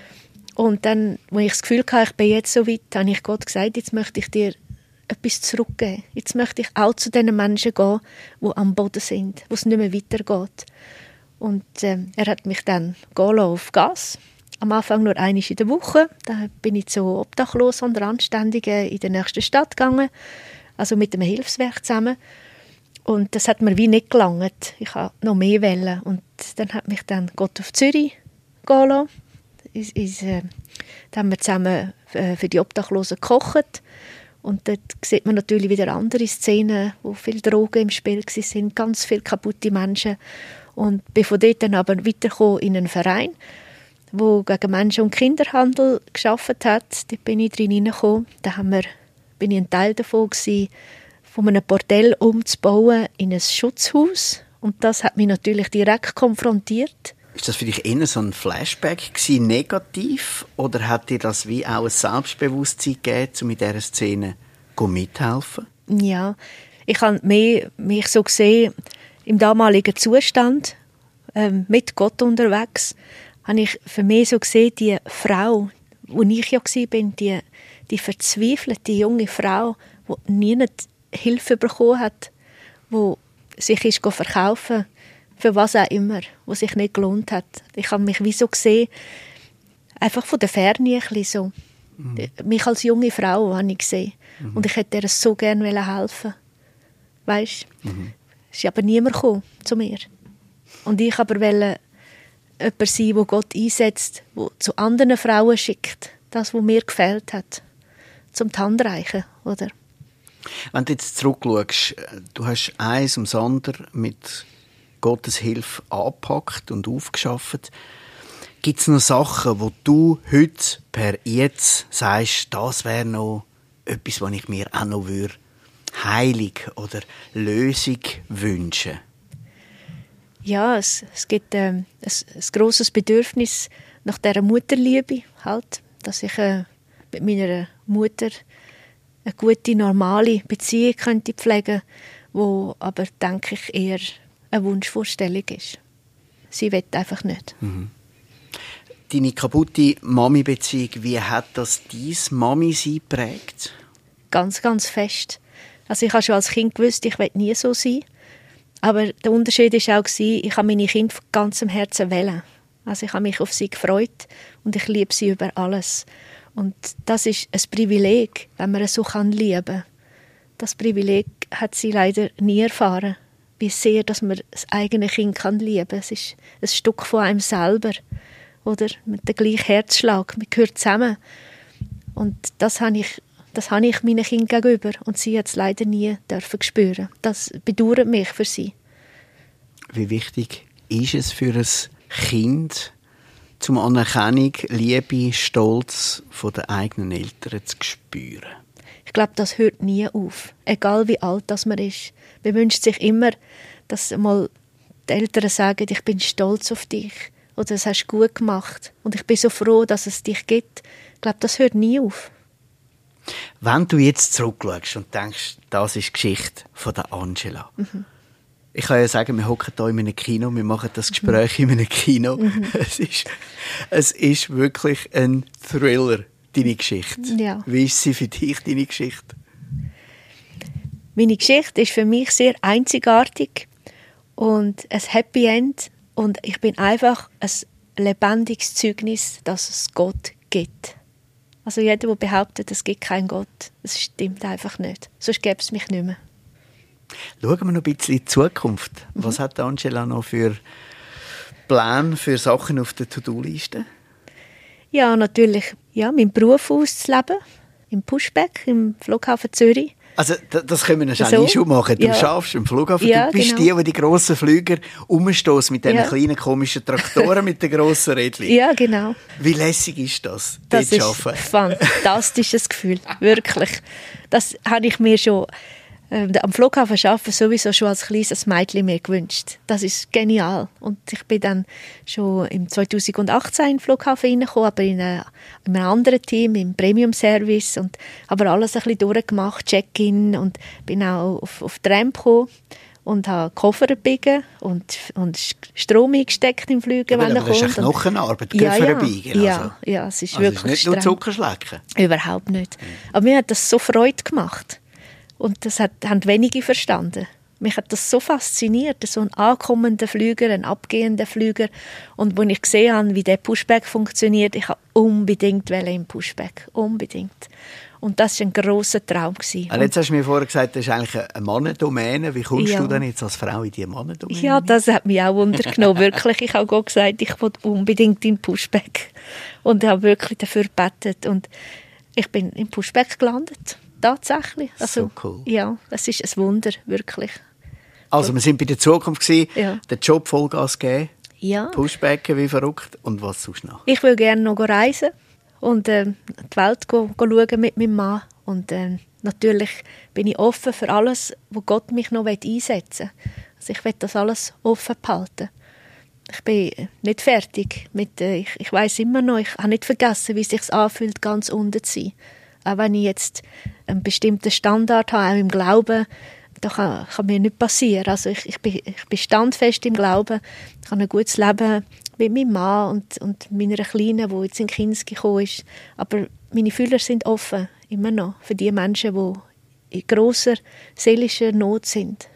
Und dann, als ich das Gefühl hatte, ich bin jetzt so weit, habe ich Gott gesagt, jetzt möchte ich dir etwas zurückgeben. Jetzt möchte ich auch zu den Menschen gehen, die am Boden sind, wo es nicht mehr weitergeht. Und ähm, er hat mich dann gehen lassen auf Gas. Am Anfang nur einmal in der Woche. Dann bin ich zu Obdachlosen und Randständigen in der nächsten Stadt gegangen. Also mit dem Hilfswerk zusammen. Und das hat mir wie nicht gelangt. Ich wollte noch mehr wollen. Und dann hat mich dann Gott auf Zürich gehen lassen. Is, is, äh, da haben wir zusammen äh, für die Obdachlosen gekocht. Und dort sieht man natürlich wieder andere Szenen, wo viele Drogen im Spiel waren, ganz viele kaputte Menschen. Und bin von dort dann aber weitergekommen in einen Verein, der gegen Menschen- und Kinderhandel gearbeitet hat. Dort bin ich drin hineingekommen. Da haben wir, bin ich ein Teil davon gewesen, von einem Bordell umzubauen in ein Schutzhaus. Und das hat mich natürlich direkt konfrontiert. Ist das für dich eher so ein Flashback gewesen, negativ? Oder hat dir das wie auch ein Selbstbewusstsein gegeben, um in dieser Szene mithelfen? Ja, ich habe mehr, mich so gesehen, im damaligen Zustand, ähm, mit Gott unterwegs, habe ich für mich so gesehen, die Frau, wo ich ja war, die, die verzweifelte junge Frau, die nie Hilfe bekommen hat, die sich ist verkaufen, für was auch immer, was sich nicht gelohnt hat. Ich habe mich wie so gesehen, einfach von der Ferne ein bisschen so. Mhm. Mich als junge Frau habe ich gesehen. Mhm. Und ich hätte ihr so gerne helfen. Weißt du? Mhm. Es ist aber niemand gekommen zu mir. Und ich aber wollte jemand sein, der Gott einsetzt, der zu anderen Frauen schickt. Das, was mir gefällt hat. Zum Handreichen, oder? Wenn du jetzt zurückschaust, du hast eins ums andere mit Gottes Hilfe angepackt und aufgeschafft. Gibt es noch Sachen, wo du heute per jetzt sagst, das wäre noch etwas, was ich mir auch noch würde, Heilung oder Lösung wünschen? Ja, es, es gibt äh, ein, ein grosses Bedürfnis nach dieser Mutterliebe, halt, dass ich äh, mit meiner Mutter eine gute, normale Beziehung könnte pflegen, wo aber, denke ich, eher eine Wunschvorstellung ist. Sie will einfach nicht. Mhm. Deine kaputte Mami-Beziehung, wie hat das dein Mami-Sein geprägt? Ganz, ganz fest. Also ich habe schon als Kind gewusst, ich will nie so sein. Aber der Unterschied war auch, ich habe meine Kinder von ganzem Herzen wählen. Also ich habe mich auf sie gefreut und ich liebe sie über alles. Und das ist ein Privileg, wenn man so lieben kann. Das Privileg hat sie leider nie erfahren, wie sehr dass man das eigene Kind lieben kann. Es ist ein Stück von einem selber. Oder mit dem gleichen Herzschlag. Man gehört zusammen. Und das habe ich, das habe ich meinen Kindern gegenüber. Und sie hat es leider nie dürfen spüren. Das bedauert mich für sie. Wie wichtig ist es für ein Kind, zum Anerkennung, Liebe, Stolz von den eigenen Eltern zu spüren? Ich glaube, das hört nie auf. Egal wie alt das man ist. Man wünscht sich immer, dass mal die Eltern sagen, ich bin stolz auf dich. Oder das hast du gut gemacht. Und ich bin so froh, dass es dich gibt. Ich glaube, das hört nie auf. Wenn du jetzt zurückschaust und denkst, das ist die Geschichte von der Angela. Mhm. Ich kann ja sagen, wir hocken hier in einem Kino, wir machen das Gespräch mhm. in einem Kino. Mhm. Es ist, es ist wirklich ein Thriller, deine Geschichte. Ja. Wie ist sie für dich, deine Geschichte? Meine Geschichte ist für mich sehr einzigartig und ein Happy End. Und ich bin einfach ein lebendiges Zeugnis, dass es Gott gibt. Also jeder, der behauptet, es gibt keinen Gott, das stimmt einfach nicht. Sonst gäbe es mich nicht mehr. Schauen wir noch ein bisschen in die Zukunft. Mhm. Was hat Angela noch für Pläne, für Sachen auf der To-Do-Liste? Ja, natürlich ja, meinen Beruf auszuleben. Im Pushback, im Flughafen Zürich. Also das können wir noch schnell so. machen. Du ja. schaffst im Flughafen. Ja, du bist genau. die, die die grossen Flüger rumstoßen mit diesen ja. kleinen komischen Traktoren mit den grossen Rädchen. Ja, genau. Wie lässig ist das, das ist ein fantastisches Gefühl, wirklich. Das habe ich mir schon äh, am Flughafen arbeiten sowieso schon als kleines Mädchen mir gewünscht. Das ist genial. Und ich bin dann schon im zweitausendachtzehn in den Flughafen reingekommen, aber in, eine, in einem anderen Team, im Premium-Service und habe alles ein bisschen durchgemacht, Check-in und bin auch auf, auf die Rampe gekommen und habe Koffer gebiegen und, und Strom eingesteckt im Flügen, wenn er kommt. Das ist echt Knochenarbeit, Koffer ja, ja. biegen. Ja, also. ja, es ist also wirklich es ist nicht nur Zuckerschlecken. Überhaupt nicht. Mhm. Aber mir hat das so Freude gemacht. Und das hat, haben wenige verstanden. Mich hat das so fasziniert, so ein ankommender Flüger, ein abgehender Flüger. Und als ich gesehen habe, wie der Pushback funktioniert, ich wollte unbedingt im Pushback. Unbedingt. Und das war ein grosser Traum. Also jetzt hast du mir vorher gesagt, das ist eigentlich eine Mannendomäne. Wie kommst ja. du denn jetzt als Frau in diese Mannendomäne? Ja, das hat mich auch wundergenommen. Wirklich. Ich habe Gott gesagt, ich will unbedingt in den Pushback. Und ich habe wirklich dafür gebetet. Und ich bin im Pushback gelandet. Tatsächlich. Also, so cool. Ja, es ist ein Wunder, wirklich. Also wir sind bei der Zukunft gewesen, ja. den Job Vollgas geben, ja. Pushbacken wie verrückt und was sonst noch? Ich will gerne noch reisen und äh, die Welt go, go schauen mit meinem Mann. Und äh, natürlich bin ich offen für alles, wo Gott mich noch einsetzen will. Also ich will das alles offen behalten. Ich bin nicht fertig. Mit, äh, ich ich weiss immer noch, ich habe nicht vergessen, wie es sich anfühlt, ganz unten zu sein. Auch wenn ich jetzt einen bestimmten Standard habe, auch im Glauben, das kann, kann mir nicht passieren. Also ich, ich, bin, ich bin standfest im Glauben. Ich habe ein gutes Leben mit meinem Mann und, und meiner Kleinen, die jetzt in Kinski gekommen ist. Aber meine Fühler sind offen, immer noch, für die Menschen, die in grosser seelischer Not sind.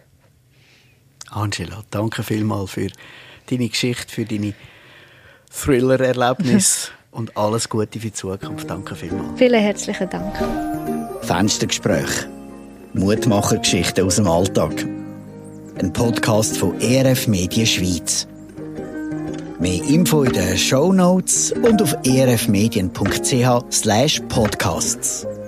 Angela, danke vielmals für deine Geschichte, für deine Thriller-Erlebnisse. Und alles Gute für die Zukunft. Danke vielmals. Vielen herzlichen Dank. Fenstergespräch. Mutmachergeschichten aus dem Alltag. Ein Podcast von E R F Medien Schweiz. Mehr Info in den Shownotes und auf erfmedien punkt c h slash podcasts.